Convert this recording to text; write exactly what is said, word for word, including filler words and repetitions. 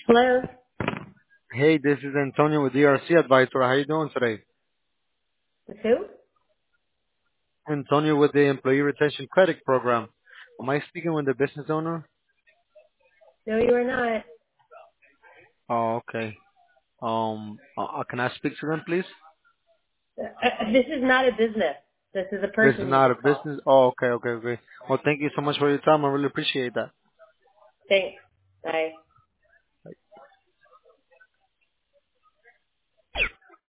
Hello? Hey, this is Antonio with D R C Advisor. How you doing today? With who? Antonio with the Employee Retention Credit Program. Am I speaking with the business owner? No, you are not. Oh, okay. Um, uh, uh, can I speak to them, please? Uh, uh, this is not a business. This is a This is person you not a should call. business. Oh, okay, okay, okay. Well, thank you so much for your time. I really appreciate that. Thanks. Bye.